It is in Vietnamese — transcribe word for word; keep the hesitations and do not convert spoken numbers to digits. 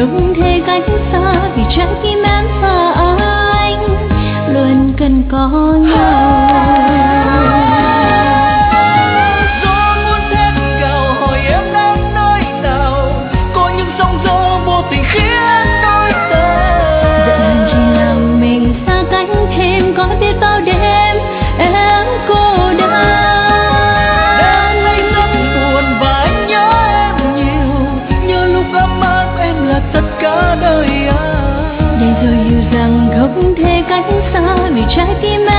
không thể cách xa vì trái tim em và anh luôn cần có nhau. Gió muốn thét gào hỏi em đang nơi nào, có những sóng gió vô tình khiến đôi ta giận hờn chỉ làm mình xa cách thêm, có biết bao đêm em cô đơn. Đêm nay rất buồn và anh nhớ em nhiều, nhớ lúc ấm áp em là tất cả đời anh. Để rồi hiểu rằng không thể cách xa vì trái tim